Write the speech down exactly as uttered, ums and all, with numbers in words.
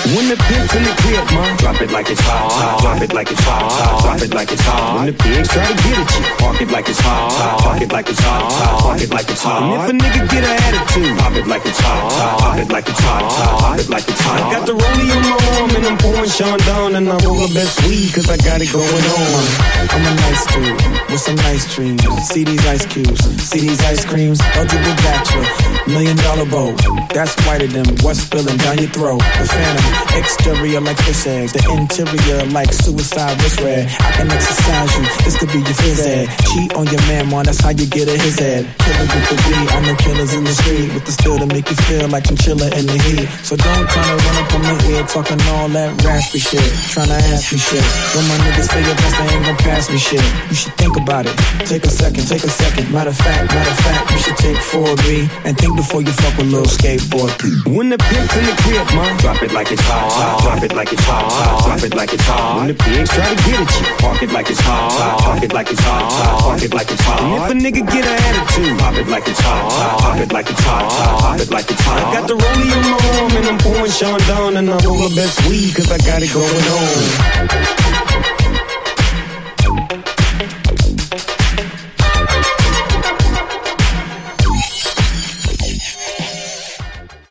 When the pigs in the crib, ma, drop it like it's hot, hot. Drop it like it's hot, hot. Drop it like it's hot. When the pigs try to get at you, park it like it's hot, hot. Park it like it's hot, hot. Park it like it's hot. And if a nigga get an attitude, pop it like it's hot, hot. Pop it like it's hot, hot. Pop it like it's hot. I got the rollie on my arm and I'm pouring Sean down and I roll the best weed cause I got it going on. I'm a nice dude with some nice dreams. See these ice cubes, see these ice creams. Eligible bachelor, million dollar bow. That's whiter than what's spilling down your throat. The phantom, exterior like fish eggs. The interior like suicide wrist red. I can exercise you, this could be your phys ed. Cheat on your man, man, that's how you get a his head. Killer with the beat, I know killers in the street with the steel to make you feel like chinchilla in the heat. So don't try to run up on my ear talking all that raspy shit. Tryna ask me shit. When my niggas say your best, they ain't gon' pass me shit. You should think about it. Take a second, take a second. Matter of fact, matter of fact, you should take four B and think before you fuck with little skateboard. When the pigs in the crib, ma, drop it like it's hot, hot. Drop it like it's hot, hot. Drop it like it's hot. When the pigs try to get at you, park it like it's hot, hot. Park it like it's hot, hot. Park it like it's hot. And if a nigga get an attitude, pop it like it's hot, hot. Pop it like it's hot, hot. Pop it like it's hot. I got the rollie on my arm and I'm pouring Sean down and I roll the best weed cause I got it going on.